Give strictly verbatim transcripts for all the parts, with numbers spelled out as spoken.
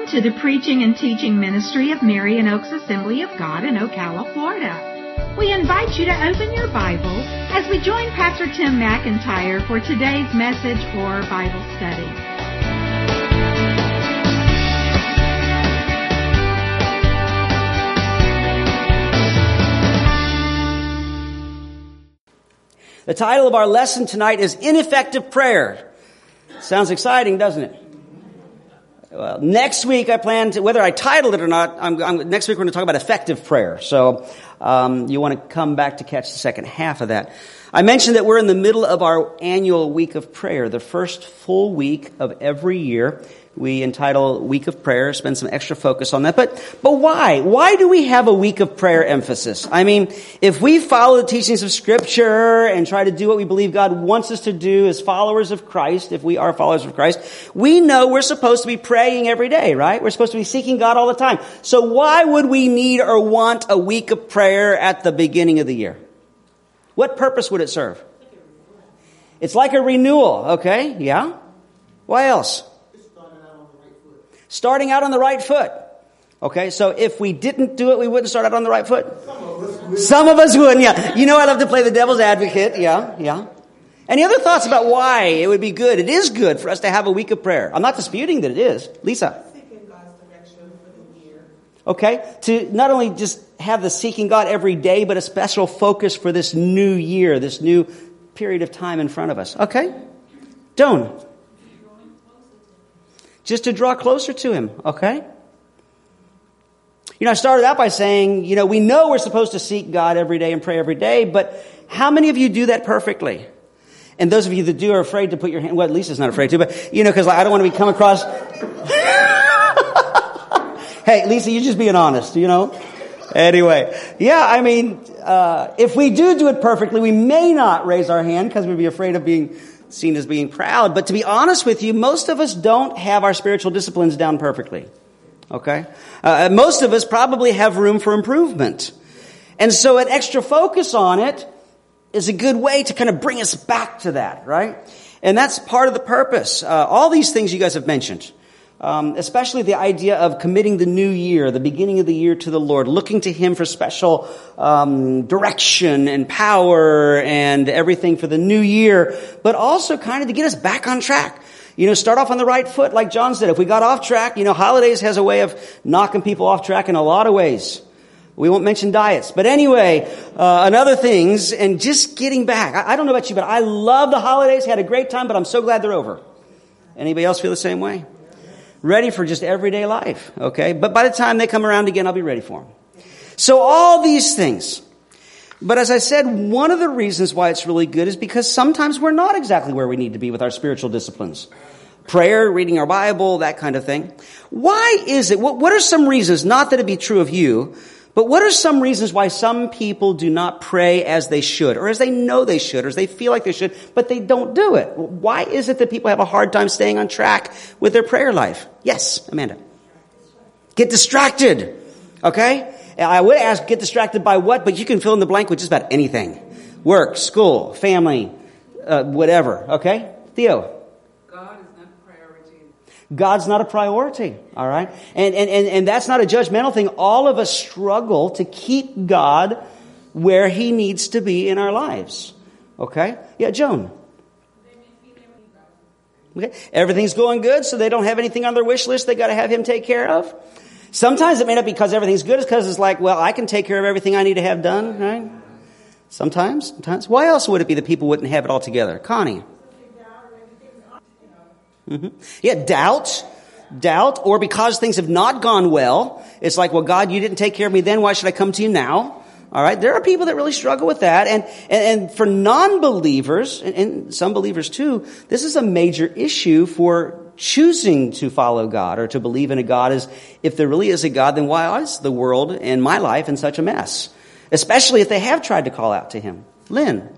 Welcome to the preaching and teaching ministry of Marion Oaks Assembly of God in Ocala, Florida. We invite you to open your Bible as we join Pastor Tim McIntyre for today's message or Bible study. The title of our lesson tonight is Ineffective Prayer. Sounds exciting, doesn't it? Well, next week I plan to, whether I titled it or not, I'm, I'm, next week we're going to talk about effective prayer. So um, you want to come back to catch the second half of that. I mentioned that we're in the middle of our annual week of prayer, the first full week of every year. We entitle Week of Prayer, spend some extra focus on that. But but why? Why do we have a week of prayer emphasis? I mean, if we follow the teachings of Scripture and try to do what we believe God wants us to do as followers of Christ, if we are followers of Christ, we know we're supposed to be praying every day, right? We're supposed to be seeking God all the time. So why would we need or want a week of prayer at the beginning of the year? What purpose would it serve? It's like a renewal, okay? Yeah? Why else? Starting out on the right foot. Okay, so if we didn't do it, we wouldn't start out on the right foot? Some of us would. Some of us would, yeah. You know I love to play the devil's advocate, yeah, yeah. Any other thoughts about why it would be good? It is good for us to have a week of prayer. I'm not disputing that it is. Lisa? Seeking God's direction for the year. Okay, to not only just have the seeking God every day, but a special focus for this new year, this new period of time in front of us. Okay? Doan? Just to draw closer to Him, okay? You know, I started out by saying, you know, we know we're supposed to seek God every day and pray every day, but how many of you do that perfectly? And those of you that do are afraid to put your hand, well, Lisa's not afraid to, but, you know, because I don't want to be come across. Hey, Lisa, you're just being honest, you know? Anyway, yeah, I mean, uh, if we do do it perfectly, we may not raise our hand because we'd be afraid of being seen as being proud. But to be honest with you, most of us don't have our spiritual disciplines down perfectly. Okay? Uh, most of us probably have room for improvement. And so an extra focus on it is a good way to kind of bring us back to that, right? And that's part of the purpose. Uh, all these things you guys have mentioned. Um, especially the idea of committing the new year, the beginning of the year to the Lord, looking to Him for special um, direction and power and everything for the new year, but also kind of to get us back on track. You know, start off on the right foot, like John said. If we got off track, you know, holidays has a way of knocking people off track in a lot of ways. We won't mention diets. But anyway, uh, and other things, and just getting back. I, I don't know about you, but I love the holidays, had a great time, but I'm so glad they're over. Anybody else feel the same way? Ready for just everyday life, okay? But by the time they come around again, I'll be ready for them. So all these things. But as I said, one of the reasons why it's really good is because sometimes we're not exactly where we need to be with our spiritual disciplines. Prayer, reading our Bible, that kind of thing. Why is it? What, what are some reasons, not that it be true of you, but what are some reasons why some people do not pray as they should, or as they know they should, or as they feel like they should, but they don't do it? Why is it that people have a hard time staying on track with their prayer life? Yes, Amanda. Get distracted. Okay? I would ask, get distracted by what? But you can fill in the blank with just about anything. Work, school, family, uh, whatever. Okay? Theo. God's not a priority, all right? And, and, and, and that's not a judgmental thing. All of us struggle to keep God where He needs to be in our lives, okay? Yeah, Joan. Okay, everything's going good, so they don't have anything on their wish list they got to have Him take care of. Sometimes it may not be because everything's good. It's because it's like, well, I can take care of everything I need to have done, right? Sometimes, sometimes. Why else would it be that people wouldn't have it all together? Connie. Mm-hmm. Yeah, doubt, doubt, or because things have not gone well. It's like, well, God, you didn't take care of me then. Why should I come to you now? All right. There are people that really struggle with that. And, and, and for non-believers, and, and some believers too, this is a major issue for choosing to follow God or to believe in a God. Is if there really is a God, then why is the world and my life in such a mess? Especially if they have tried to call out to Him. Lynn.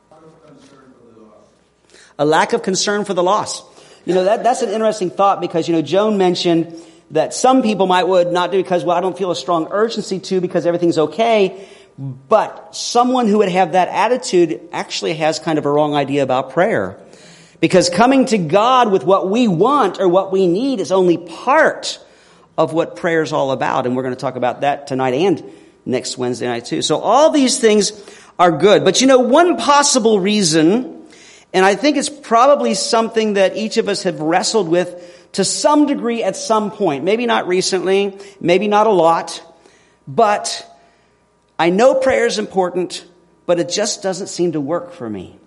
A lack of concern for the lost. You know, that that's an interesting thought because, you know, Joan mentioned that some people might would not do because, well, I don't feel a strong urgency to because everything's okay. But someone who would have that attitude actually has kind of a wrong idea about prayer. Because coming to God with what we want or what we need is only part of what prayer is all about. And we're going to talk about that tonight and next Wednesday night too. So all these things are good. But you know, one possible reason, and I think it's probably something that each of us have wrestled with to some degree at some point, maybe not recently, maybe not a lot, but I know prayer is important, but it just doesn't seem to work for me.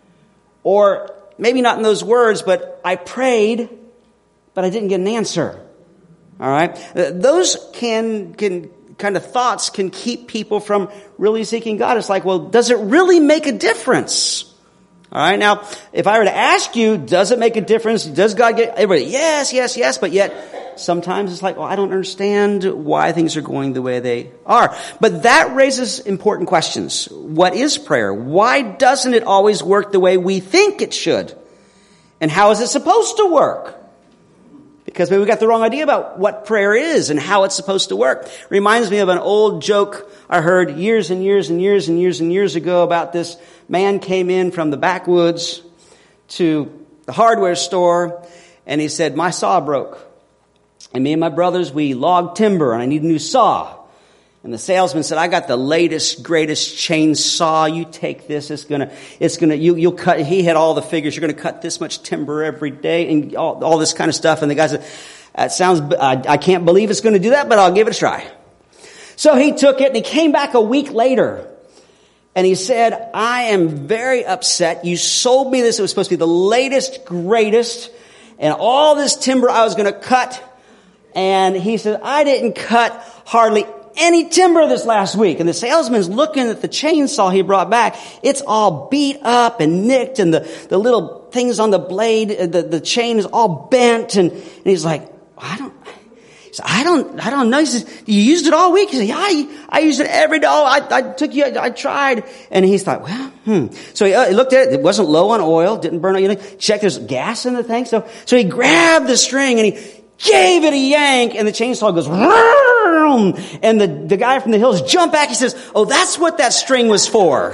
Or maybe not in those words, but I prayed, but I didn't get an answer. All right? Those can, can kind of thoughts can keep people from really seeking God. It's like, well, does it really make a difference? All right. Now, if I were to ask you, does it make a difference? Does God get everybody? Yes, yes, yes. But yet sometimes it's like, well, I don't understand why things are going the way they are. But that raises important questions. What is prayer? Why doesn't it always work the way we think it should? And how is it supposed to work? Because maybe we got the wrong idea about what prayer is and how it's supposed to work. Reminds me of an old joke I heard years and years and years and years and years ago about this man came in from the backwoods to the hardware store and he said, my saw broke. And me and my brothers, we logged timber and I need a new saw. And the salesman said, I got the latest, greatest chainsaw. You take this. It's going to, it's going to, you, you'll cut, he had all the figures. You're going to cut this much timber every day and all, all this kind of stuff. And the guy said, that sounds, I, I can't believe it's going to do that, but I'll give it a try. So he took it and he came back a week later and he said, I am very upset. You sold me this. It was supposed to be the latest, greatest, and all this timber I was going to cut. And he said, I didn't cut hardly any timber this last week. And the salesman's looking at the chainsaw he brought back. It's all beat up and nicked and the, the little things on the blade, the, the chain is all bent. And, and he's like, I don't, he said, I don't, I don't know. He says, you used it all week? He said, yeah, I, I used it every day. Oh, I, I took you, I, I tried. And he thought, well, hmm. So he, uh, he looked at it. It wasn't low on oil, didn't burn out. You know, checked there's gas in the thing. So, so he grabbed the string and he gave it a yank and the chainsaw goes, and the, the guy from the hills jumped back. He says, oh, that's what that string was for.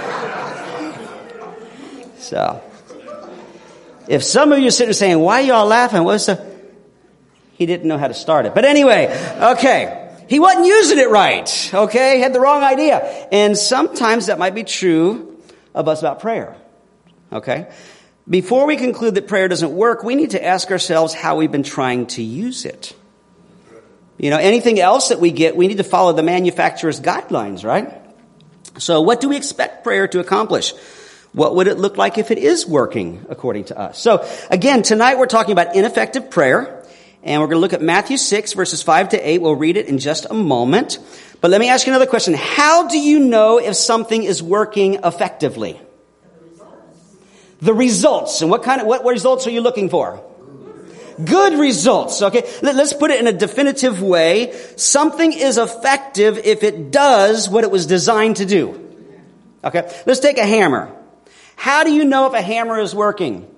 So, if some of you are sitting there saying, why are y'all laughing? What's the, he didn't know how to start it. But anyway, okay. He wasn't using it right. Okay. He had the wrong idea. And sometimes that might be true of us about prayer. Okay. Before we conclude that prayer doesn't work, we need to ask ourselves how we've been trying to use it. You know, anything else that we get, we need to follow the manufacturer's guidelines, right? So what do we expect prayer to accomplish? What would it look like if it is working according to us? So again, tonight we're talking about ineffective prayer, and we're going to look at Matthew six, verses five to eight. We'll read it in just a moment. But let me ask you another question. How do you know if something is working effectively? The results. And what kind of, what results are you looking for? Good results. Okay. Let's put it in a definitive way. Something is effective if it does what it was designed to do. Okay. Let's take a hammer. How do you know if a hammer is working?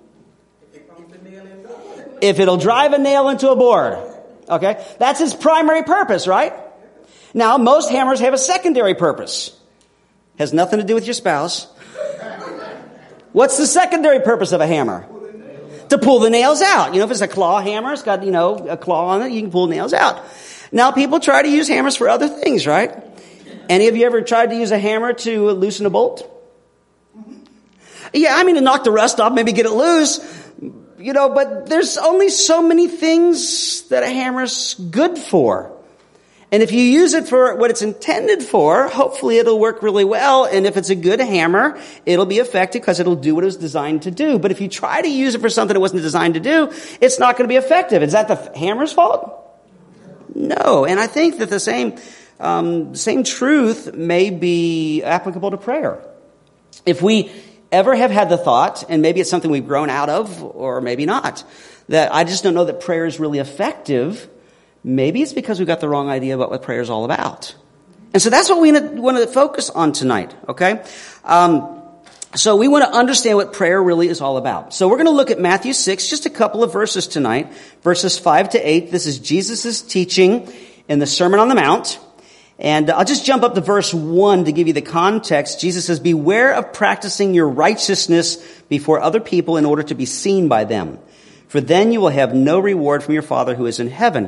If it'll drive a nail into a board. Okay. That's its primary purpose, right? Now, most hammers have a secondary purpose. Has nothing to do with your spouse. What's the secondary purpose of a hammer? To pull the nails out. You know, if it's a claw hammer, it's got, you know, a claw on it, you can pull nails out. Now, people try to use hammers for other things, right? Any of you ever tried to use a hammer to loosen a bolt? Yeah, I mean, to knock the rust off, maybe get it loose. You know, but there's only so many things that a hammer's good for. And if you use it for what it's intended for, hopefully it'll work really well. And if it's a good hammer, it'll be effective because it'll do what it was designed to do. But if you try to use it for something it wasn't designed to do, it's not going to be effective. Is that the hammer's fault? No. And I think that the same, um, same truth may be applicable to prayer. If we ever have had the thought, and maybe it's something we've grown out of, or maybe not, that I just don't know that prayer is really effective, maybe it's because we've got the wrong idea about what prayer is all about. And so that's what we want to focus on tonight, okay? Um, so we want to understand what prayer really is all about. So we're going to look at Matthew six, just a couple of verses tonight, verses five to eight. This is Jesus' teaching in the Sermon on the Mount. And I'll just jump up to verse one to give you the context. Jesus says, beware of practicing your righteousness before other people in order to be seen by them. For then you will have no reward from your Father who is in heaven.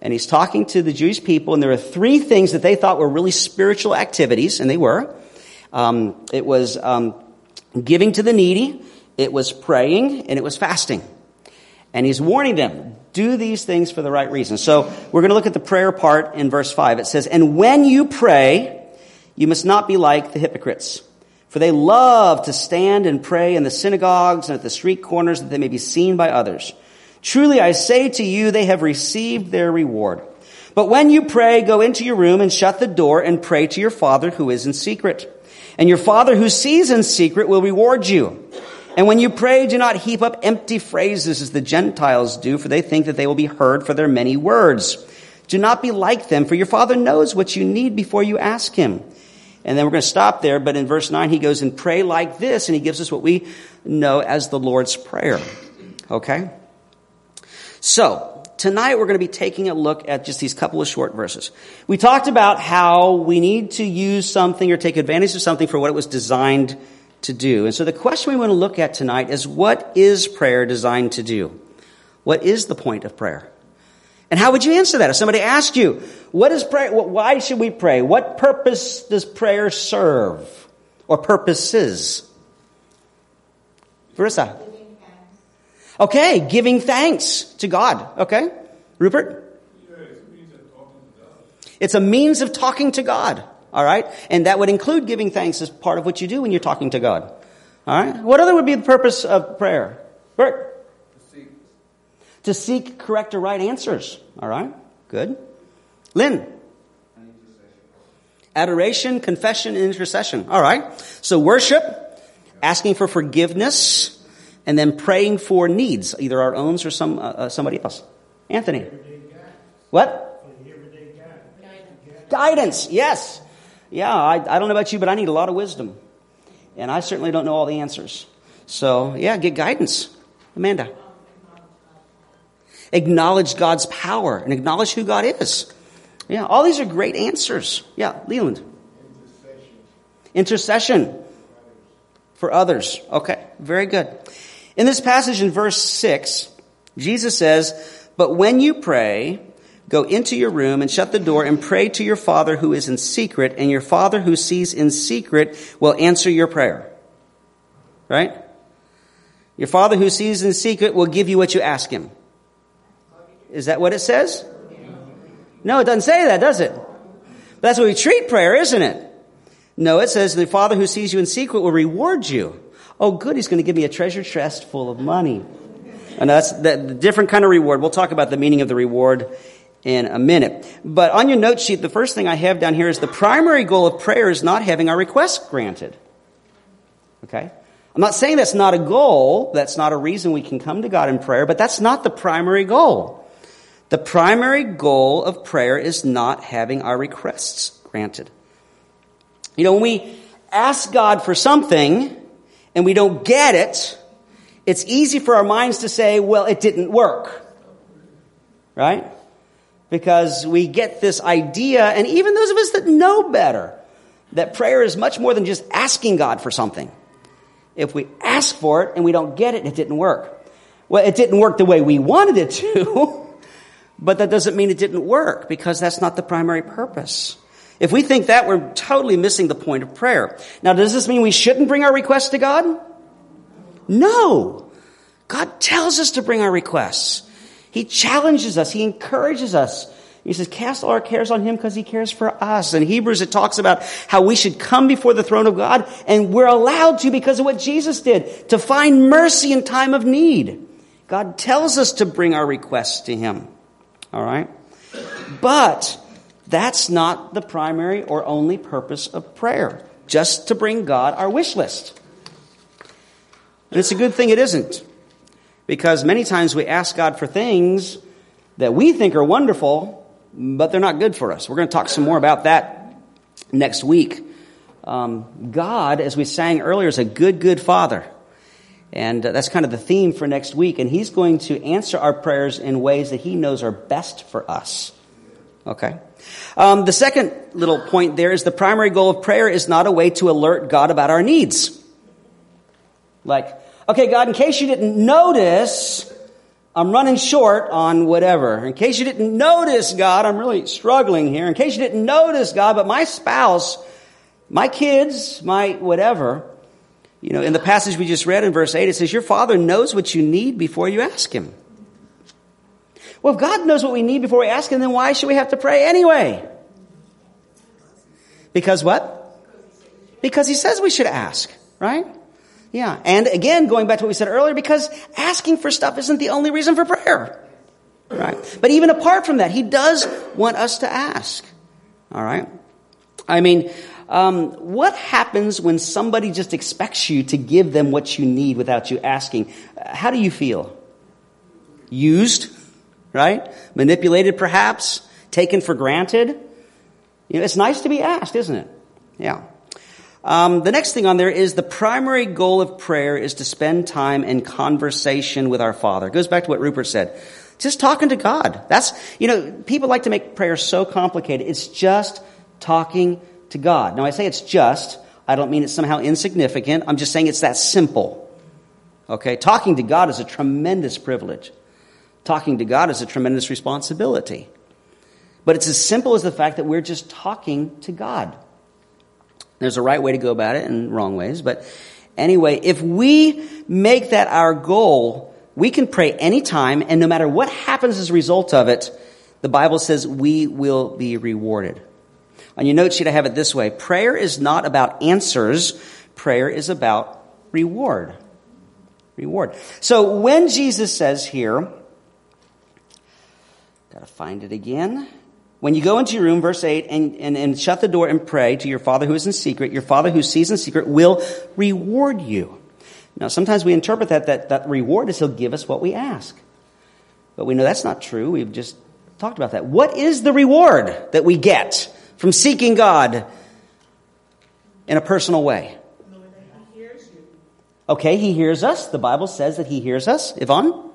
And he's talking to the Jewish people, and there are three things that they thought were really spiritual activities, and they were. Um, it was um, giving to the needy, it was praying, and it was fasting. And he's warning them, do these things for the right reason. So we're going to look at the prayer part in verse five. It says, and when you pray, you must not be like the hypocrites. For they love to stand and pray in the synagogues and at the street corners that they may be seen by others. Truly I say to you, they have received their reward. But when you pray, go into your room and shut the door and pray to your Father who is in secret. And your Father who sees in secret will reward you. And when you pray, do not heap up empty phrases as the Gentiles do, for they think that they will be heard for their many words. Do not be like them, for your Father knows what you need before you ask him. And then we're going to stop there, but in verse nine he goes and pray like this, and he gives us what we know as the Lord's Prayer. Okay? So, tonight we're going to be taking a look at just these couple of short verses. We talked about how we need to use something or take advantage of something for what it was designed to do. And so the question we want to look at tonight is, what is prayer designed to do? What is the point of prayer? And how would you answer that? If somebody asked you, what is prayer? Why should we pray? What purpose does prayer serve? Or purposes? Verissa. Okay, giving thanks to God. Okay. Rupert? Yeah, it's a means of talking to God. It's a means of talking to God. All right. And that would include giving thanks as part of what you do when you're talking to God. All right. What other would be the purpose of prayer? Bert? To seek correct or right answers. All right. Good. Lynn? Adoration, confession, and intercession. All right. So worship, asking for forgiveness, and then praying for needs, either our own or some uh, uh, somebody else. Anthony? What? Guidance. Yes. Yeah, I, I don't know about you, but I need a lot of wisdom. And I certainly don't know all the answers. So, yeah, get guidance. Amanda? Acknowledge God's power and acknowledge who God is. Yeah, all these are great answers. Yeah, Leland. Intercession. Intercession for others. Okay, very good. In this passage in verse six, Jesus says, but when you pray, go into your room and shut the door and pray to your Father who is in secret, and your Father who sees in secret will answer your prayer. Right? Your Father who sees in secret will give you what you ask him. Is that what it says? No, it doesn't say that, does it? But that's what we treat prayer, isn't it? No, it says the Father who sees you in secret will reward you. Oh, good, he's going to give me a treasure chest full of money. And that's the different kind of reward. We'll talk about the meaning of the reward in a minute. But on your note sheet, the first thing I have down here is the primary goal of prayer is not having our requests granted. Okay? I'm not saying that's not a goal. That's not a reason we can come to God in prayer, but that's not the primary goal. The primary goal of prayer is not having our requests granted. You know, when we ask God for something and we don't get it, it's easy for our minds to say, well, it didn't work. Right? Because we get this idea, and even those of us that know better, that prayer is much more than just asking God for something. If we ask for it and we don't get it, it didn't work. Well, it didn't work the way we wanted it to. But that doesn't mean it didn't work, because that's not the primary purpose. If we think that, we're totally missing the point of prayer. Now, does this mean we shouldn't bring our requests to God? No. God tells us to bring our requests. He challenges us. He encourages us. He says, cast all our cares on him because he cares for us. In Hebrews, it talks about how we should come before the throne of God, and we're allowed to because of what Jesus did, to find mercy in time of need. God tells us to bring our requests to him. All right? But that's not the primary or only purpose of prayer, just to bring God our wish list. And it's a good thing it isn't, because many times we ask God for things that we think are wonderful, but they're not good for us. We're going to talk some more about that next week. Um, God, as we sang earlier, is a good, good Father. And uh, that's kind of the theme for next week. And he's going to answer our prayers in ways that he knows are best for us. Okay? Um, the second little point there is the primary goal of prayer is not a way to alert God about our needs. Like, okay, God, in case you didn't notice, I'm running short on whatever. In case you didn't notice, God, I'm really struggling here. In case you didn't notice, God, but my spouse, my kids, my whatever. You know, in the passage we just read in verse eight, it says, your Father knows what you need before you ask Him. Well, if God knows what we need before we ask Him, then why should we have to pray anyway? Because what? Because He says we should ask, right? Yeah. And again, going back to what we said earlier, because asking for stuff isn't the only reason for prayer, right? But even apart from that, He does want us to ask, all right? I mean, um, what happens when somebody just expects you to give them what you need without you asking? How do you feel? Used, right? Manipulated, perhaps? Taken for granted? You know, it's nice to be asked, isn't it? Yeah. Um, the next thing on there is the primary goal of prayer is to spend time in conversation with our Father. It goes back to what Rupert said. Just talking to God. That's, you know, people like to make prayer so complicated. It's just talking to God. Now, I say it's just. I don't mean it's somehow insignificant. I'm just saying it's that simple. Okay? Talking to God is a tremendous privilege. Talking to God is a tremendous responsibility. But it's as simple as the fact that we're just talking to God. There's a right way to go about it and wrong ways. But anyway, if we make that our goal, we can pray anytime, and no matter what happens as a result of it, the Bible says we will be rewarded. On your note sheet, I have it this way. Prayer is not about answers. Prayer is about reward. Reward. So when Jesus says here, got to find it again. When you go into your room, verse eight, and, and, and shut the door and pray to your Father who is in secret, your Father who sees in secret will reward you. Now, sometimes we interpret that, that that reward is He'll give us what we ask. But we know that's not true. We've just talked about that. What is the reward that we get from seeking God in a personal way? He hears you. Okay, He hears us. The Bible says that He hears us. Yvonne?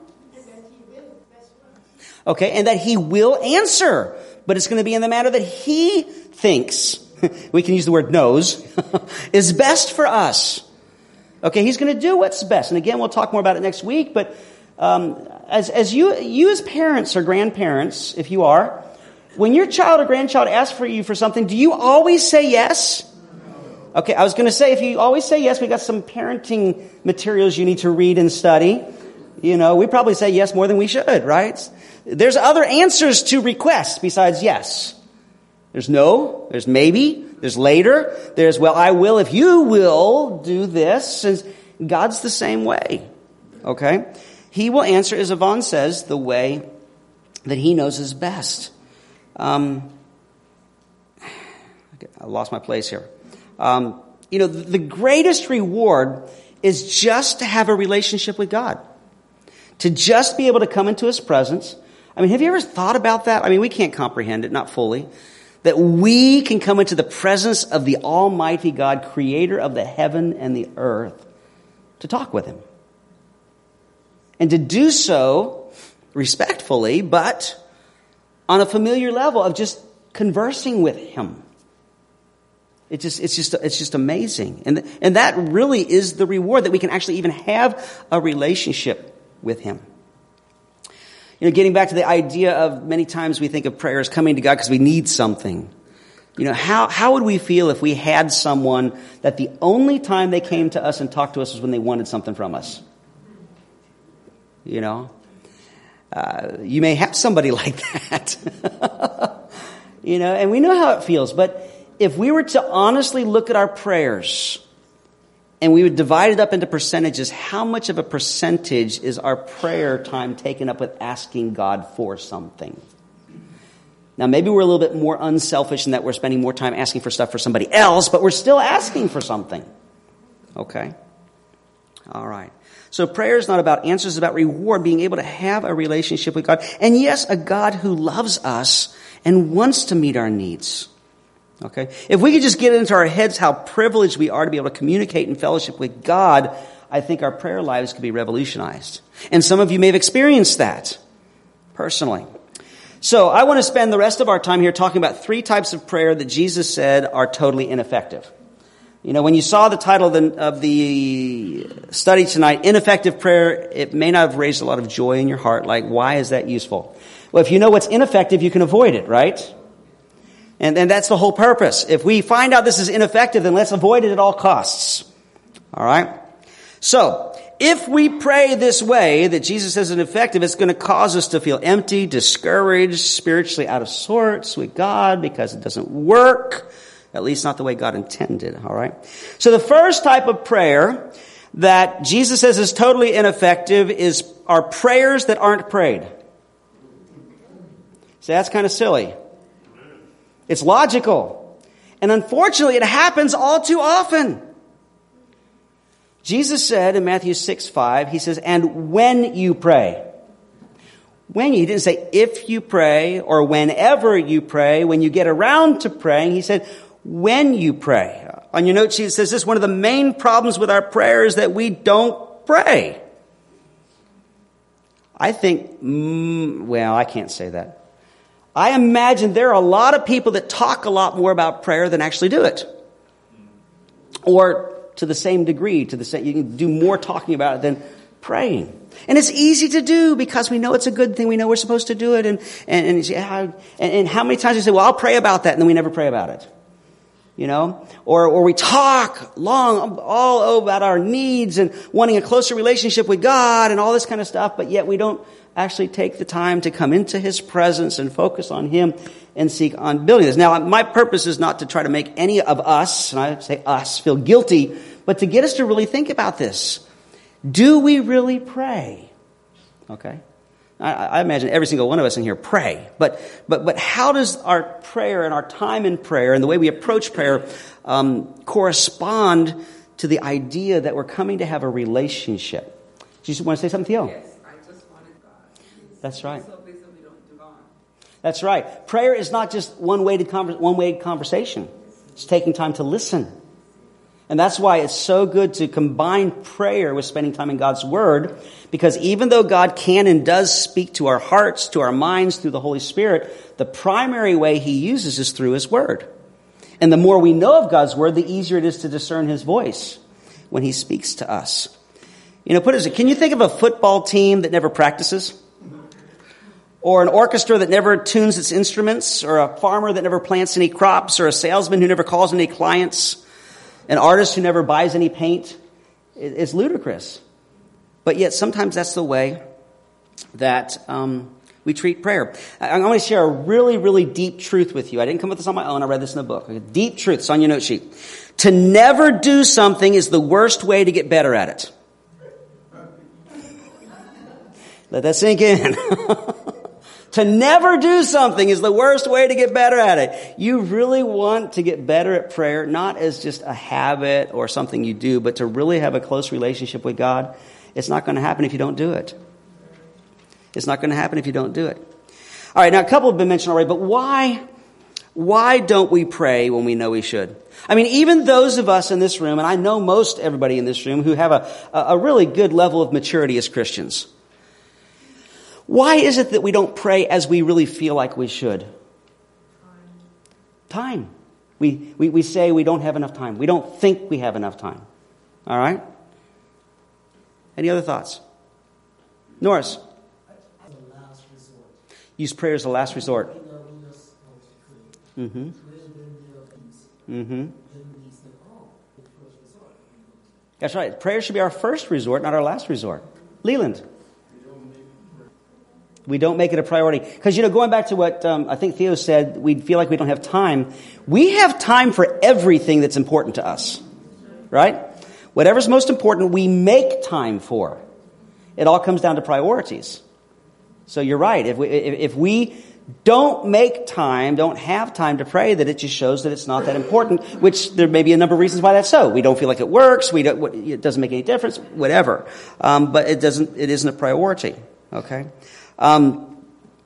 Okay, and that He will answer. But it's going to be in the manner that He thinks, we can use the word knows, is best for us. Okay, He's going to do what's best. And again, we'll talk more about it next week. But um, as, as you, you as parents or grandparents, if you are, when your child or grandchild asks for you for something, do you always say yes? Okay, I was going to say, if you always say yes, we got some parenting materials you need to read and study. You know, we probably say yes more than we should, right? There's other answers to requests besides yes. There's no, there's maybe, there's later, there's, well, I will if you will do this. And God's the same way, okay? He will answer, as Yvonne says, the way that He knows is best. Um, I lost my place here. Um, you know, the greatest reward is just to have a relationship with God. To just be able to come into His presence. I mean, have you ever thought about that? I mean, we can't comprehend it, not fully. That we can come into the presence of the Almighty God, creator of the heaven and the earth, to talk with Him. And to do so respectfully, but on a familiar level of just conversing with Him. It just, it's just, it's just amazing. And, and that really is the reward, that we can actually even have a relationship with Him. You know, getting back to the idea of many times we think of prayer as coming to God because we need something. You know, how, how would we feel if we had someone that the only time they came to us and talked to us was when they wanted something from us? You know, uh, you may have somebody like that. You know, and we know how it feels. But if we were to honestly look at our prayers and we would divide it up into percentages, how much of a percentage is our prayer time taken up with asking God for something? Now, maybe we're a little bit more unselfish in that we're spending more time asking for stuff for somebody else, but we're still asking for something. Okay? All right. So prayer is not about answers, it's about reward, being able to have a relationship with God. And yes, a God who loves us and wants to meet our needs. Okay? If we could just get into our heads how privileged we are to be able to communicate in fellowship with God, I think our prayer lives could be revolutionized. And some of you may have experienced that personally. So I want to spend the rest of our time here talking about three types of prayer that Jesus said are totally ineffective. You know, when you saw the title of the, of the study tonight, ineffective prayer, it may not have raised a lot of joy in your heart. Like, why is that useful? Well, if you know what's ineffective, you can avoid it, right? And, and that's the whole purpose. If we find out this is ineffective, then let's avoid it at all costs. All right? So, if we pray this way that Jesus says is ineffective, it's going to cause us to feel empty, discouraged, spiritually out of sorts with God because it doesn't work. At least not the way God intended, all right? So the first type of prayer that Jesus says is totally ineffective is are prayers that aren't prayed. So that's kind of silly. It's logical. And unfortunately, it happens all too often. Jesus said in Matthew six five, he says, and when you pray. When you, he didn't say if you pray or whenever you pray, when you get around to praying. He said, when you pray. On your note sheet it says this, one of the main problems with our prayer is that we don't pray. I think, mm, well, I can't say that. I imagine there are a lot of people that talk a lot more about prayer than actually do it. Or to the same degree, to the same, you can do more talking about it than praying. And it's easy to do because we know it's a good thing. We know we're supposed to do it. And, and, and, and, and how many times we say, well, I'll pray about that. And then we never pray about it. You know, or, or we talk long all about our needs and wanting a closer relationship with God and all this kind of stuff. But yet we don't actually take the time to come into his presence and focus on him and seek on building this. Now, my purpose is not to try to make any of us, and I say us, feel guilty, but to get us to really think about this. Do we really pray? Okay. I, I imagine every single one of us in here pray. But but but how does our prayer and our time in prayer and the way we approach prayer um, correspond to the idea that we're coming to have a relationship? Do you want to say something, Theo? Yes, I just wanted God. That's right. So busy we don't do God. That's right. Prayer is not just one-way conver- one-way conversation. It's taking time to listen. And that's why it's so good to combine prayer with spending time in God's Word, because even though God can and does speak to our hearts, to our minds through the Holy Spirit, the primary way he uses is through his Word. And the more we know of God's Word, the easier it is to discern his voice when he speaks to us. You know, put it, can you think of a football team that never practices? Or an orchestra that never tunes its instruments? Or a farmer that never plants any crops? Or a salesman who never calls any clients? An artist who never buys any paint? It's ludicrous. But yet sometimes that's the way that um, we treat prayer. I'm going to share a really, really deep truth with you. I didn't come up with this on my own. I read this in a book. A deep truth. It's on your note sheet. To never do something is the worst way to get better at it. Let that sink in. To never do something is the worst way to get better at it. You really want to get better at prayer, not as just a habit or something you do, but to really have a close relationship with God. It's not going to happen if you don't do it. It's not going to happen if you don't do it. All right, now a couple have been mentioned already, but why, why don't we pray when we know we should? I mean, even those of us in this room, and I know most everybody in this room who have a, a really good level of maturity as Christians. Why is it that we don't pray as we really feel like we should? Time. Time. We, we, we say we don't have enough time. We don't think we have enough time. All right? Any other thoughts? Norris? Use prayer as a last resort. Mm-hmm. Mm-hmm. That's right. Prayer should be our first resort, not our last resort. Leland? We don't make it a priority. Because, you know, going back to what um, I think Theo said, we feel like we don't have time. We have time for everything that's important to us. Right? Whatever's most important, we make time for. It all comes down to priorities. So you're right. If we, if we don't make time, don't have time to pray, that it just shows that it's not that important, which there may be a number of reasons why that's so. We don't feel like it works. We don't, it doesn't make any difference, whatever. Um, but it doesn't, it isn't a priority. Okay? Um,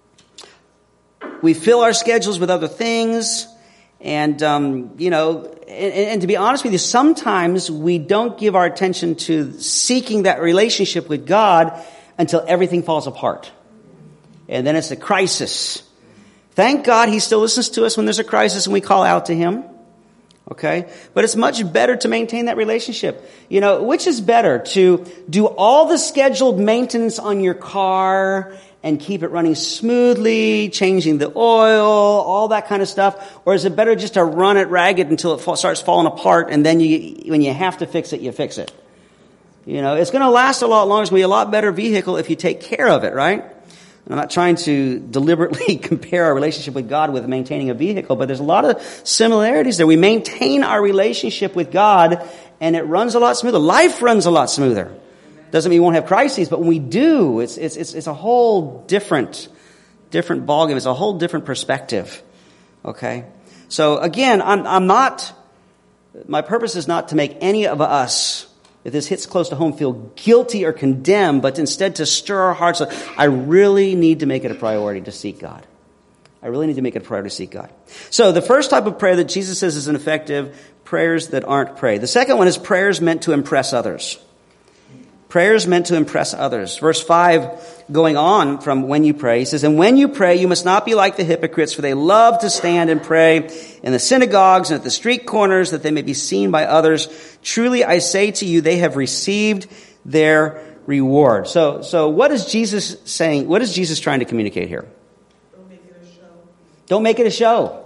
we fill our schedules with other things, and, um, you know, and, and to be honest with you, sometimes we don't give our attention to seeking that relationship with God until everything falls apart. And then it's a crisis. Thank God he still listens to us when there's a crisis and we call out to him. Okay? But it's much better to maintain that relationship. You know, which is better? To do all the scheduled maintenance on your car and keep it running smoothly, changing the oil, all that kind of stuff? Or is it better just to run it ragged until it fa- starts falling apart, and then you, when you have to fix it, you fix it? You know, it's going to last a lot longer. It's going to be a lot better vehicle if you take care of it, right? I'm not trying to deliberately compare our relationship with God with maintaining a vehicle, but there's a lot of similarities there. We maintain our relationship with God, and it runs a lot smoother. Life runs a lot smoother. Doesn't mean we won't have crises, but when we do, it's it's it's, it's a whole different different ballgame. It's a whole different perspective. Okay, so again, I'm I'm not. My purpose is not to make any of us, if this hits close to home, feel guilty or condemned, but instead to stir our hearts. I really need to make it a priority to seek God. I really need to make it a priority to seek God. So the first type of prayer that Jesus says is ineffective, prayers that aren't prayed. The second one is prayers meant to impress others. Prayers meant to impress others. Verse five, going on from when you pray, he says, and when you pray, you must not be like the hypocrites, for they love to stand and pray in the synagogues and at the street corners, that they may be seen by others. Truly, I say to you, they have received their reward. So, so what is Jesus saying? What is Jesus trying to communicate here? Don't make it a show. Don't make it a show.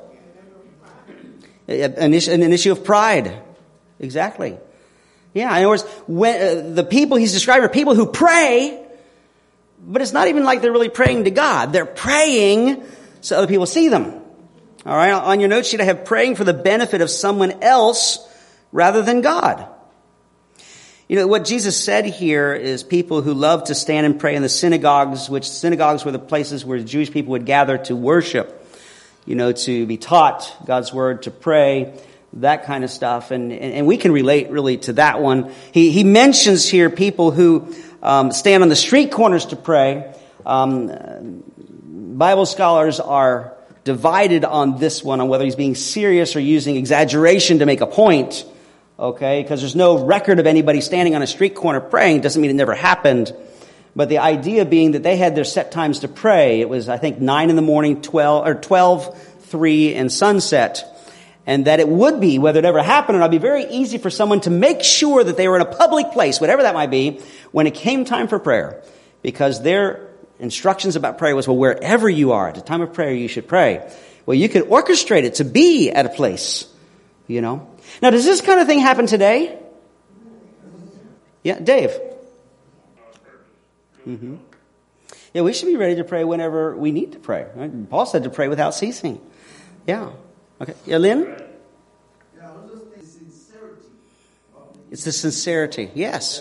An issue, an issue of pride. Exactly. Yeah, in other words, when, uh, the people he's describing are people who pray, but it's not even like they're really praying to God. They're praying so other people see them. All right, on your note sheet I have praying for the benefit of someone else rather than God. You know, what Jesus said here is people who love to stand and pray in the synagogues, which synagogues were the places where the Jewish people would gather to worship, you know, to be taught God's word, to pray, that kind of stuff. And, and, and we can relate really to that one. He, he mentions here people who um, stand on the street corners to pray. Um, Bible scholars are divided on this one, on whether he's being serious or using exaggeration to make a point. Okay, because there's no record of anybody standing on a street corner praying. Doesn't mean it never happened. But the idea being that they had their set times to pray. It was, I think, nine in the morning, twelve, or twelve, three, and sunset. And that it would be, whether it ever happened or not, be very easy for someone to make sure that they were in a public place, whatever that might be, when it came time for prayer. Because their instructions about prayer was, well, wherever you are, at the time of prayer, you should pray. Well, you could orchestrate it to be at a place, you know. Now, does this kind of thing happen today? Yeah, Dave? Mm-hmm. Yeah, we should be ready to pray whenever we need to pray. Right? Paul said to pray without ceasing. Yeah. Okay. Yeah, Lynn? Yeah, I was just thinking sincerity. It's the sincerity. Yes.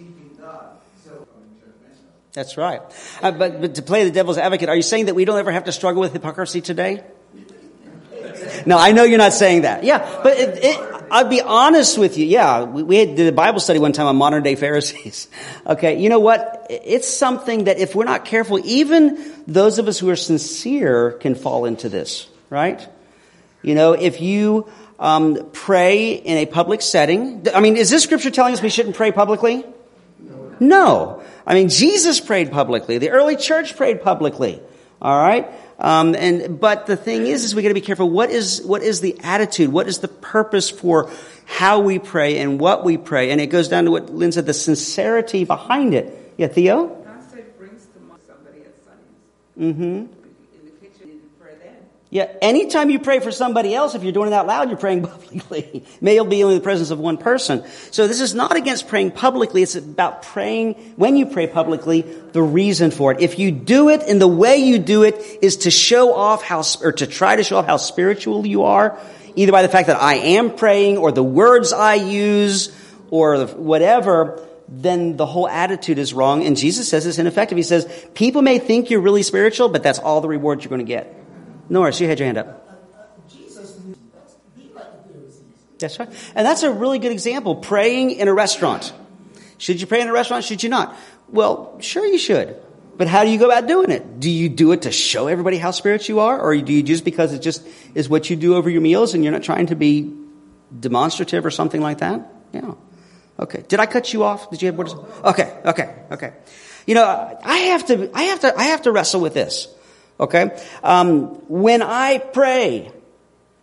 That's right. Uh, but, but to play the devil's advocate, are you saying that we don't ever have to struggle with hypocrisy today? No, I know you're not saying that. Yeah, but it, it, I'll be honest with you. Yeah, we, we had, did a Bible study one time on modern day Pharisees. Okay, you know what? It's something that if we're not careful, even those of us who are sincere can fall into this, right? You know, if you um, pray in a public setting, I mean, is this scripture telling us we shouldn't pray publicly? No. No. I mean, Jesus prayed publicly. The early church prayed publicly. All right. Um, and, but the thing is, is we got to be careful. What is, what is the attitude? What is the purpose for how we pray and what we pray? And it goes down to what Lynn said, the sincerity behind it. Yeah, Theo? God said brings to mind somebody at Sundays. Mm-hmm. In the kitchen, you pray then. Yeah, anytime you pray for somebody else, if you're doing it out loud, you're praying publicly. May you'll be in the presence of one person. So this is not against praying publicly. It's about praying, when you pray publicly, the reason for it. If you do it and the way you do it is to show off how, or to try to show off how spiritual you are, either by the fact that I am praying or the words I use or whatever, then the whole attitude is wrong. And Jesus says it's ineffective. He says, people may think you're really spiritual, but that's all the reward you're going to get. Norris, you had your hand up. Uh, uh, Jesus knew that's be like the Pharisees. That's right. And that's a really good example. Praying in a restaurant. Should you pray in a restaurant? Should you not? Well, sure you should. But how do you go about doing it? Do you do it to show everybody how spiritual you are? Or do you just because it just is what you do over your meals and you're not trying to be demonstrative or something like that? Yeah. Okay. Did I cut you off? Did you have words? Okay. Okay. Okay. You know, I have to, I have to, I have to wrestle with this. Okay? Um, when I pray,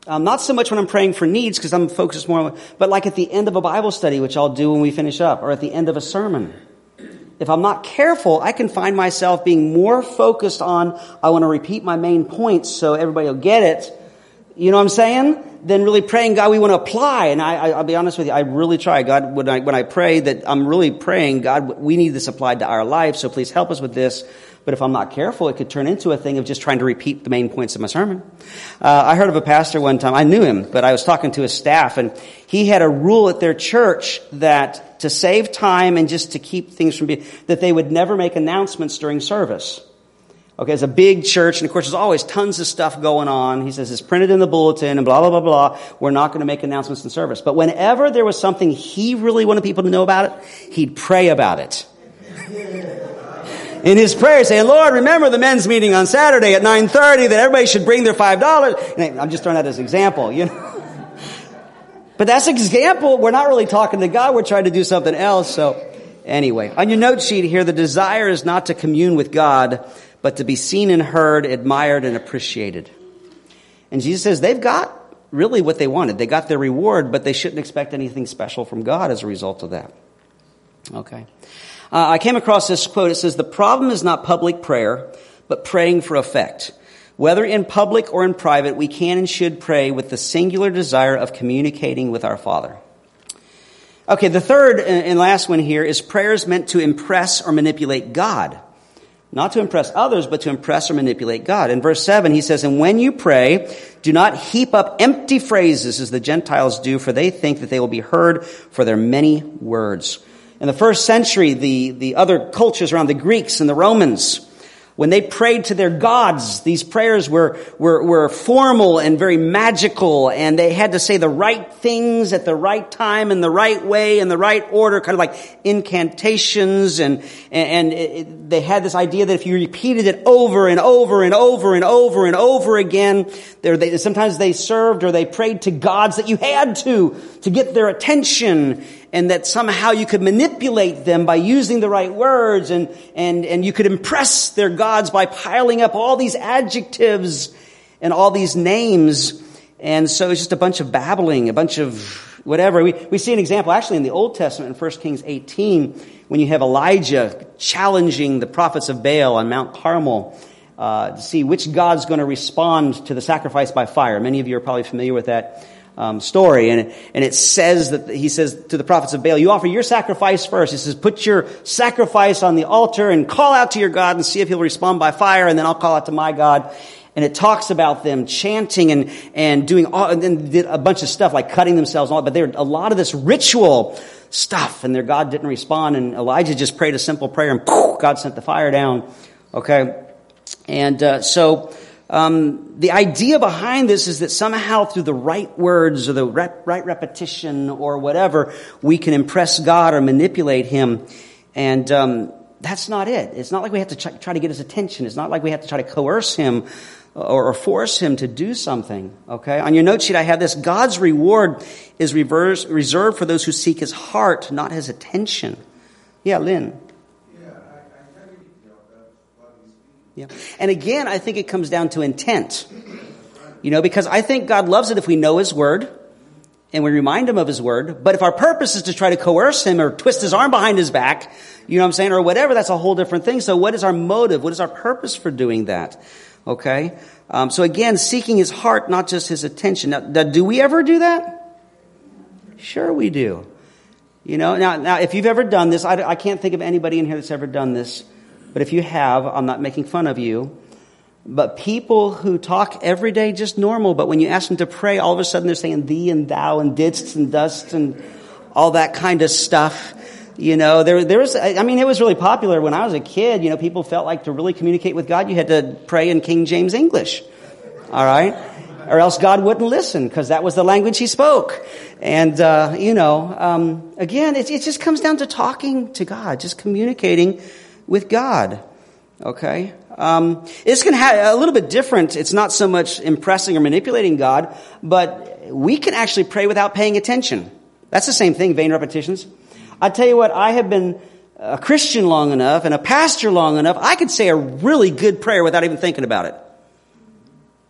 Um, not so much when I'm praying for needs, because I'm focused more on, but like at the end of a Bible study, which I'll do when we finish up, or at the end of a sermon. If I'm not careful, I can find myself being more focused on, I want to repeat my main points so everybody will get it. You know what I'm saying? Than really praying, God, we want to apply. And I, I, I'll be honest with you, I really try. God, when I, when I pray that I'm really praying, God, we need this applied to our life, so please help us with this. But if I'm not careful, it could turn into a thing of just trying to repeat the main points of my sermon. Uh, I heard of a pastor one time. I knew him, but I was talking to his staff, and he had a rule at their church that to save time and just to keep things from being, that they would never make announcements during service. Okay, it's a big church, and of course there's always tons of stuff going on. He says it's printed in the bulletin and blah, blah, blah, blah. We're not going to make announcements in service. But whenever there was something he really wanted people to know about it, he'd pray about it. In his prayer, saying, Lord, remember the men's meeting on Saturday at nine thirty that everybody should bring their five dollars. And I'm just throwing that as an example, you know. But that's an example. We're not really talking to God. We're trying to do something else. So anyway, on your note sheet here, the desire is not to commune with God, but to be seen and heard, admired and appreciated. And Jesus says they've got really what they wanted. They got their reward, but they shouldn't expect anything special from God as a result of that. Okay. Uh, I came across this quote. It says, the problem is not public prayer, but praying for effect. Whether in public or in private, we can and should pray with the singular desire of communicating with our Father. Okay, the third and last one here is prayers meant to impress or manipulate God. Not to impress others, but to impress or manipulate God. In verse seven, he says, and when you pray, do not heap up empty phrases as the Gentiles do, for they think that they will be heard for their many words. In the first century, the, the other cultures around, the Greeks and the Romans, when they prayed to their gods, these prayers were, were, were formal and very magical, and they had to say the right things at the right time in the right way in the right order, kind of like incantations, and, and, and it, they had this idea that if you repeated it over and over and over and over and over again, they, sometimes they served or they prayed to gods that you had to, to get their attention, and that somehow you could manipulate them by using the right words, and, and, and you could impress their gods by piling up all these adjectives and all these names. And so it's just a bunch of babbling, a bunch of whatever. We, we see an example actually in the Old Testament in First Kings eighteen, when you have Elijah challenging the prophets of Baal on Mount Carmel uh, to see which God's going to respond to the sacrifice by fire. Many of you are probably familiar with that Um, story, and it, and it says that he says to the prophets of Baal, you offer your sacrifice first. He says, put your sacrifice on the altar and call out to your God and see if he'll respond by fire, and then I'll call out to my God. And it talks about them chanting and and doing all, and then did a bunch of stuff like cutting themselves and all, but there a lot of this ritual stuff, and their God didn't respond, and Elijah just prayed a simple prayer, and poof, God sent the fire down. Okay, and uh, so. Um, the idea behind this is that somehow through the right words or the rep, right repetition or whatever, we can impress God or manipulate him. And um, that's not it. It's not like we have to try, try to get his attention. It's not like we have to try to coerce him or, or force him to do something. Okay? On your note sheet, I have this. God's reward is reverse, reserved for those who seek his heart, not his attention. Yeah, Lynn. Yeah. And again, I think it comes down to intent. You know, because I think God loves it if we know his word and we remind him of his word. But if our purpose is to try to coerce him or twist his arm behind his back, you know what I'm saying, or whatever, that's a whole different thing. So what is our motive? What is our purpose for doing that? Okay. Um, so again, seeking his heart, not just his attention. Now, now, do we ever do that? Sure we do. You know, now, now if you've ever done this, I, I can't think of anybody in here that's ever done this. But if you have, I'm not making fun of you. But people who talk every day just normal, but when you ask them to pray, all of a sudden they're saying thee and thou and didst and dust and all that kind of stuff. You know, there, there was, I mean, it was really popular when I was a kid. You know, people felt like to really communicate with God, you had to pray in King James English. All right? Or else God wouldn't listen because that was the language he spoke. And, uh, you know, um, again, it, it just comes down to talking to God, just communicating with God. Okay? Um, it's going to have a little bit different. It's not so much impressing or manipulating God, but we can actually pray without paying attention. That's the same thing, vain repetitions. I tell you what, I have been a Christian long enough and a pastor long enough, I could say a really good prayer without even thinking about it.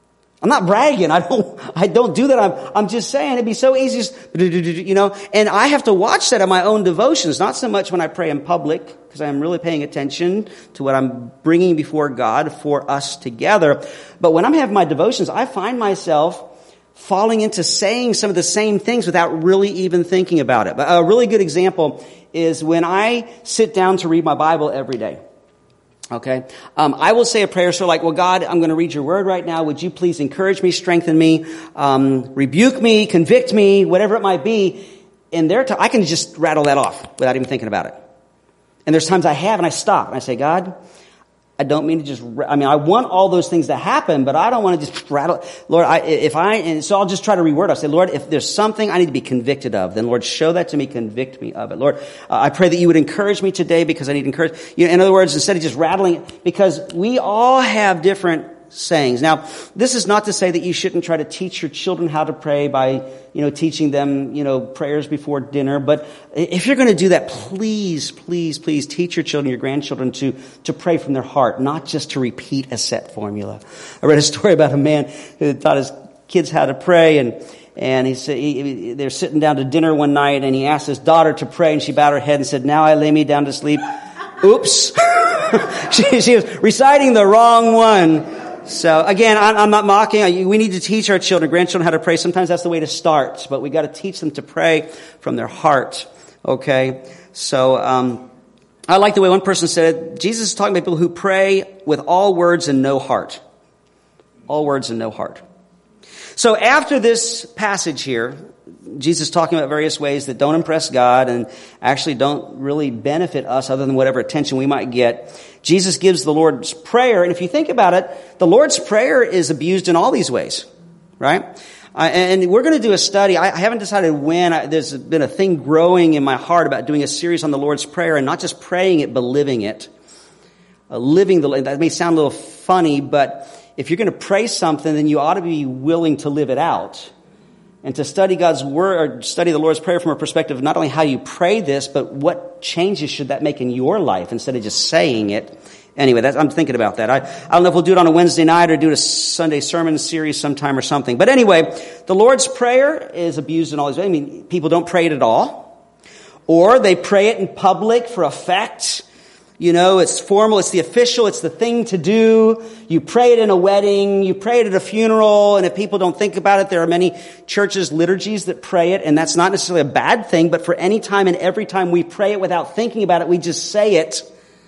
I'm not bragging. I don't, I don't do that. I'm, I'm just saying it'd be so easy, just, you know, and I have to watch that in my own devotions, not so much when I pray in public, because I'm really paying attention to what I'm bringing before God for us together. But when I'm having my devotions, I find myself falling into saying some of the same things without really even thinking about it. But a really good example is when I sit down to read my Bible every day. Okay, um, I will say a prayer so like, well, God, I'm going to read your word right now. Would you please encourage me, strengthen me, um, rebuke me, convict me, whatever it might be. And there, t- I can just rattle that off without even thinking about it. And there's times I have and I stop and I say, God, I don't mean to just, I mean, I want all those things to happen, but I don't want to just rattle. Lord, I, if I, and so I'll just try to reword. I say, Lord, if there's something I need to be convicted of, then Lord, show that to me, convict me of it. Lord, uh, I pray that you would encourage me today because I need encouragement. You know, in other words, instead of just rattling, because we all have different sayings. Now, this is not to say that you shouldn't try to teach your children how to pray by, you know, teaching them, you know, prayers before dinner. But if you're going to do that, please, please, please teach your children, your grandchildren to, to pray from their heart, not just to repeat a set formula. I read a story about a man who taught his kids how to pray, and And he said, he, they're sitting down to dinner one night, and he asked his daughter to pray, and she bowed her head and said, now I lay me down to sleep. Oops. she, she was reciting the wrong one. So again, I'm not mocking. We need to teach our children, grandchildren how to pray. Sometimes that's the way to start, but we got to teach them to pray from their heart. Okay. So, um, I like the way one person said it. Jesus is talking about people who pray with all words and no heart. All words and no heart. So after this passage here, Jesus is talking about various ways that don't impress God and actually don't really benefit us other than whatever attention we might get. Jesus gives the Lord's Prayer. And if you think about it, the Lord's Prayer is abused in all these ways, right? Uh, and we're going to do a study. I, I haven't decided when. I, there's been a thing growing in my heart about doing a series on the Lord's Prayer and not just praying it, but living it. Uh, living the, that may sound a little funny, but if you're going to pray something, then you ought to be willing to live it out. And to study God's Word, or study the Lord's Prayer from a perspective of not only how you pray this, but what changes should that make in your life instead of just saying it. Anyway, that's, I'm thinking about that. I, I don't know if we'll do it on a Wednesday night or do a Sunday sermon series sometime or something. But anyway, the Lord's Prayer is abused in all these ways. I mean, people don't pray it at all. Or they pray it in public for effect. You know, it's formal, it's the official, it's the thing to do. You pray it in a wedding, you pray it at a funeral, and if people don't think about it, there are many churches, liturgies that pray it, and that's not necessarily a bad thing, but for any time and every time we pray it without thinking about it, we just say it.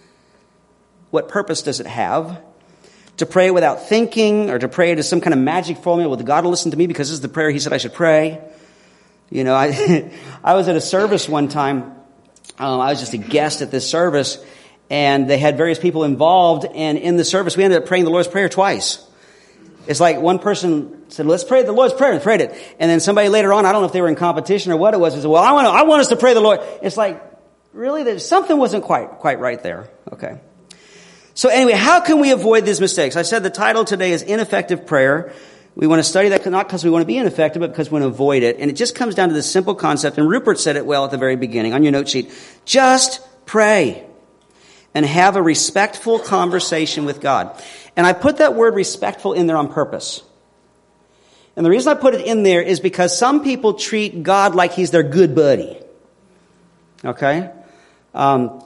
What purpose does it have? To pray it without thinking, or to pray it as some kind of magic formula, well, God will listen to me because this is the prayer He said I should pray. You know, I I was at a service one time, um, I was just a guest at this service, and they had various people involved, and in the service, we ended up praying the Lord's Prayer twice. It's like one person said, let's pray the Lord's Prayer, and prayed it. And then somebody later on, I don't know if they were in competition or what it was, said, well, I want, to, I want us to pray the Lord. It's like, really, there's, something wasn't quite, quite right there. Okay. So anyway, how can we avoid these mistakes? I said the title today is Ineffective Prayer. We want to study that not because we want to be ineffective, but because we want to avoid it. And it just comes down to this simple concept, and Rupert said it well at the very beginning on your note sheet. Just pray. And have a respectful conversation with God. And I put that word respectful in there on purpose. And the reason I put it in there is because some people treat God like He's their good buddy. Okay? Um,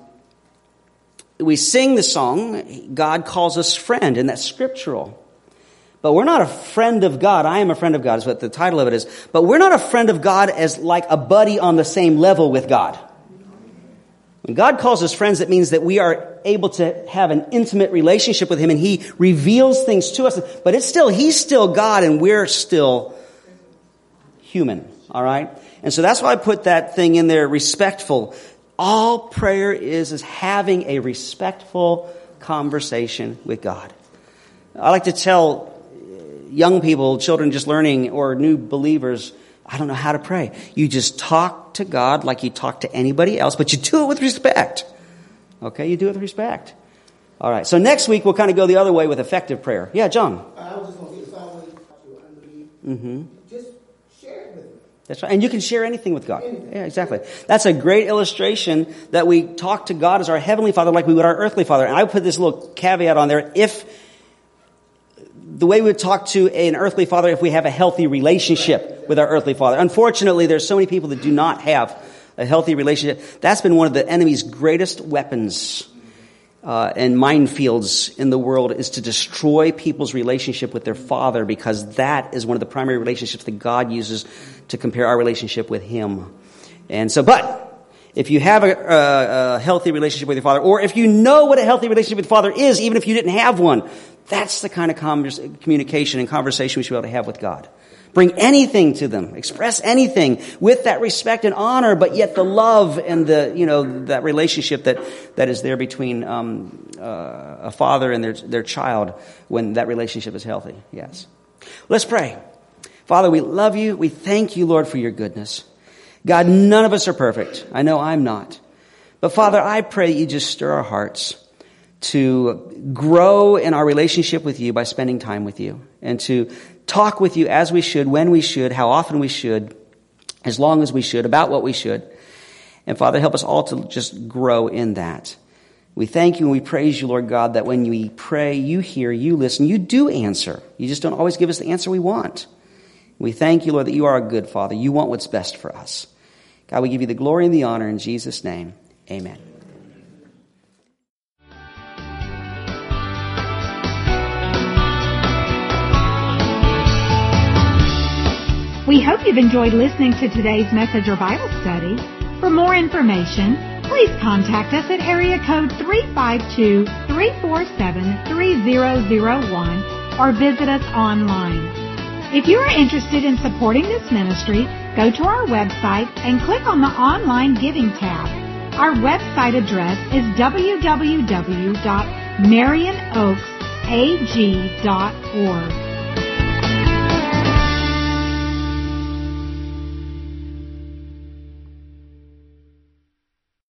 we sing the song, God calls us friend, and that's scriptural. But we're not a friend of God. I am a friend of God is what the title of it is. But we're not a friend of God as like a buddy on the same level with God. When God calls us friends, it means that we are able to have an intimate relationship with Him, and He reveals things to us. But it's still, He's still God, and we're still human. All right? And so that's why I put that thing in there, respectful. All prayer is, is having a respectful conversation with God. I like to tell young people, children just learning, or new believers, I don't know how to pray. You just talk to God like you talk to anybody else, but you do it with respect. Okay, you do it with respect. All right, so next week we'll kind of go the other way with effective prayer. Yeah, John. I was just going to say, it's always your unbelief. Mm-hmm. Just share it with them. That's right, and you can share anything with God. Anything. Yeah, exactly. That's a great illustration that we talk to God as our Heavenly Father like we would our earthly Father. And I put this little caveat on there. If the way we would talk to an earthly father if we have a healthy relationship with our earthly father. Unfortunately, there's so many people that do not have a healthy relationship. That's been one of the enemy's greatest weapons uh, and minefields in the world, is to destroy people's relationship with their father, because that is one of the primary relationships that God uses to compare our relationship with him. And so, but if you have a, a, a healthy relationship with your father, or if you know what a healthy relationship with your father is, even if you didn't have one, that's the kind of converse, communication and conversation we should be able to have with God. Bring anything to them. Express anything with that respect and honor, but yet the love and the, you know, that relationship that, that is there between um, uh, a father and their, their child when that relationship is healthy. Yes. Let's pray. Father, we love you. We thank you, Lord, for your goodness. God, none of us are perfect. I know I'm not. But Father, I pray you just stir our hearts to grow in our relationship with you by spending time with you, and to talk with you as we should, when we should, how often we should, as long as we should, about what we should. And Father, help us all to just grow in that. We thank you and we praise you, Lord God, that when we pray, you hear, you listen, you do answer. You just don't always give us the answer we want. We thank you, Lord, that you are a good Father. You want what's best for us. God, we give you the glory and the honor in Jesus' name. Amen. We hope you've enjoyed listening to today's message or Bible study. For more information, please contact us at area code three five two, three four seven, three zero zero one or visit us online. If you are interested in supporting this ministry, go to our website and click on the Online Giving tab. Our website address is w w w dot marion oaks a g dot org.